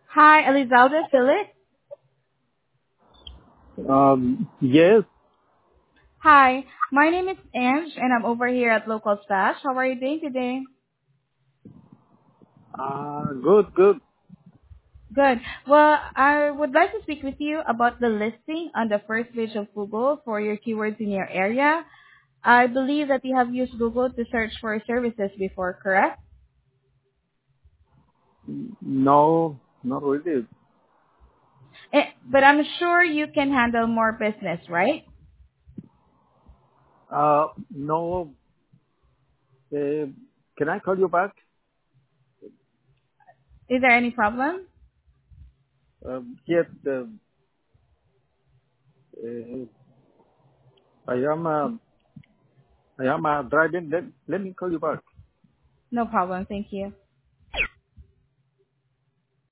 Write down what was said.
Hi, Elizalde Philip. Yes. Hi, my name is Ange, and I'm over here at Local Stash. How are you doing today? Good, good. Good. Well, I would like to speak with you about the listing on the first page of Google for your keywords in your area. I believe that you have used Google to search for services before, correct? No, not really. But I'm sure you can handle more business, right? No. Uh, can I call you back? Is there any problem? Yes. Uh, I am. I am driving. Let me call you back. No problem. Thank you.